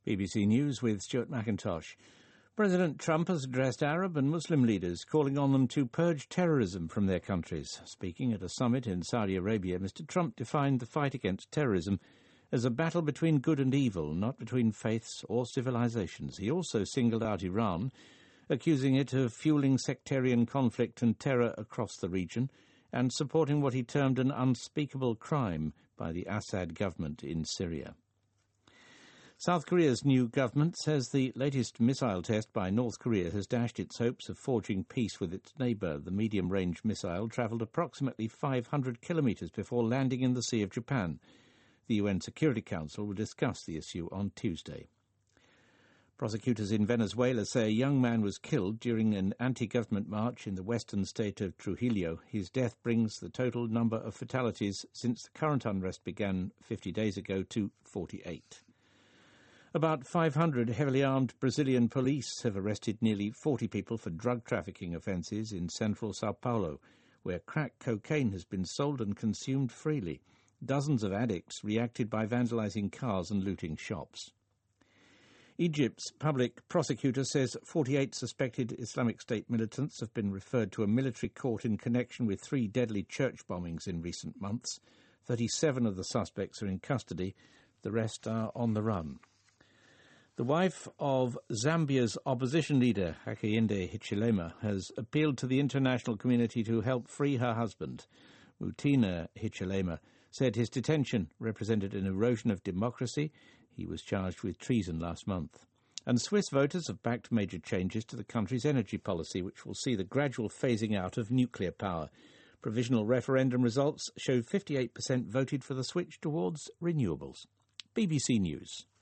BBC News with Stuart McIntosh. President Trump has addressed Arab and Muslim leaders, calling on them to purge terrorism from their countries. Speaking at a summit in Saudi Arabia, Mr. Trump defined the fight against terrorism as a battle between good and evil, not between faiths or civilizations. He also singled out Iran, accusing it of fueling sectarian conflict and terror across the region, and supporting what he termed an unspeakable crime by the Assad government in Syria. South Korea's new government says the latest missile test by North Korea has dashed its hopes of forging peace with its neighbour. The medium-range missile travelled approximately 500 kilometres before landing in the Sea of Japan. The UN Security Council will discuss the issue on Tuesday. Prosecutors in Venezuela say a young man was killed during an anti-government march in the western state of Trujillo. His death brings the total number of fatalities since the current unrest began 50 days ago to 48. About 500 heavily armed Brazilian police have arrested nearly 40 people for drug trafficking offences in central Sao Paulo, where crack cocaine has been sold and consumed freely. Dozens of addicts reacted by vandalising cars and looting shops. Egypt's public prosecutor says 48 suspected Islamic State militants have been referred to a military court in connection with 3 deadly church bombings in recent months. 37 of the suspects are in custody. The rest are on the run. The wife of Zambia's opposition leader, Hakainde Hichilema, has appealed to the international community to help free her husband. Mutina Hichilema said his detention represented an erosion of democracy. He was charged with treason last month. And Swiss voters have backed major changes to the country's energy policy, which will see the gradual phasing out of nuclear power. Provisional referendum results show 58% voted for the switch towards renewables. BBC News.